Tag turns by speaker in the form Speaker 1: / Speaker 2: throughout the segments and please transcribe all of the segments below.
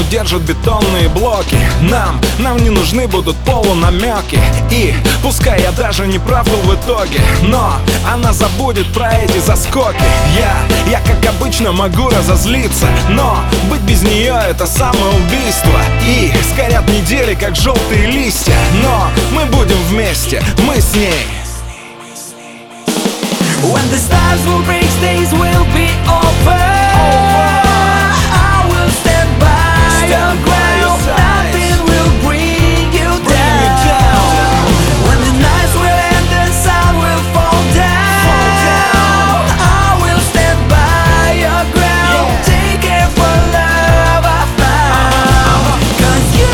Speaker 1: держат бетонные блоки. Нам не нужны будут полунамеки. И пускай я даже не прав был в итоге, но она забудет про эти заскоки. Я как обычно могу разозлиться, но быть без нее это самоубийство. И сгорят недели как желтые листья, но мы будем вместе, мы с ней.
Speaker 2: When the stars will break, days will be over. I will stand by your ground. Nothing will bring you down. When the nights will end, the sun will fall down. I will stand by your ground. Take care for love I found. 'Cause you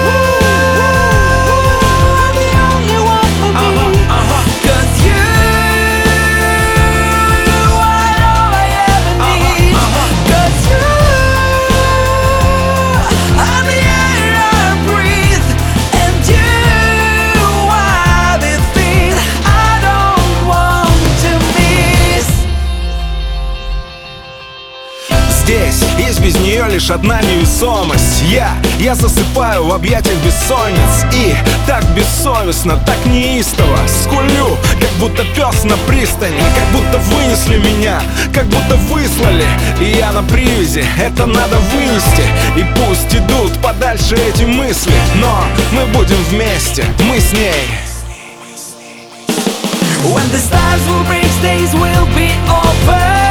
Speaker 2: are the only one for me. 'Cause you
Speaker 1: Здесь есть без нее лишь одна невесомость. Я засыпаю в объятиях бессонниц. И так бессовестно, так неистово скулю, как будто пес на пристани. Как будто вынесли меня, как будто выслали. И я на привязи, это надо вынести. И пусть идут подальше эти мысли, но мы будем вместе, мы с ней.
Speaker 2: When the stars will break, days will be over.